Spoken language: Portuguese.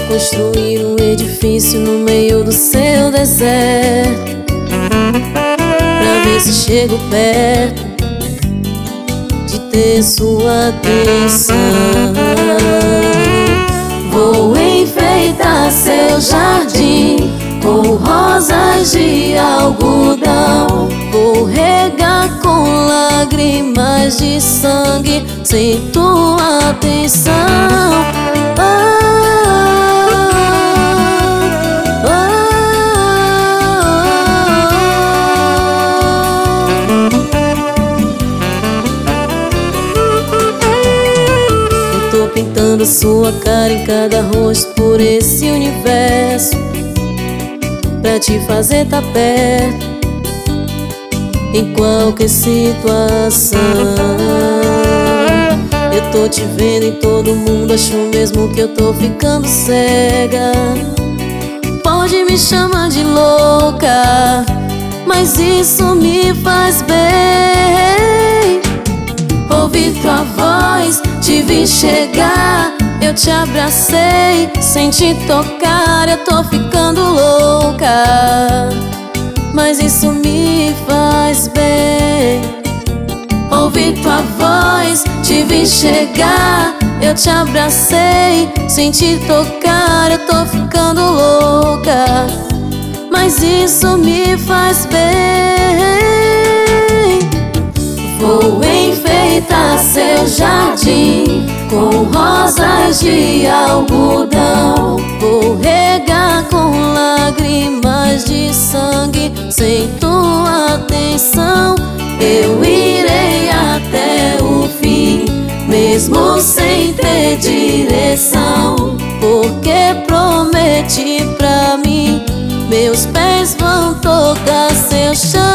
construir um edifício no meio do seu deserto, pra ver se chego perto de ter sua atenção. Vou enfeitar seu jardim com rosas de algodão. Vou regar com lágrimas de sangue sem tua atenção. Eu tô pintando sua cara em cada rosto por esse universo, pra te fazer tá perto em qualquer situação. Eu tô te vendo em todo mundo, acho mesmo que eu tô ficando cega. Pode me chamar de louca, mas isso me faz bem. Ouvi tua voz, te vi chegar, eu te abracei sem te tocar. Eu tô ficando louca, mas isso me faz bem. Ouvi tua voz, te vi chegar, eu te abracei sem te tocar. Eu tô ficando louca, mas isso me faz bem. Vou enfeitar seu jardim com rosas de algodão. Vou regar com lágrimas de sangue sem tua atenção. Eu irei até o fim, mesmo sem ter direção, porque prometi pra mim, meus pés vão tocar seu chão.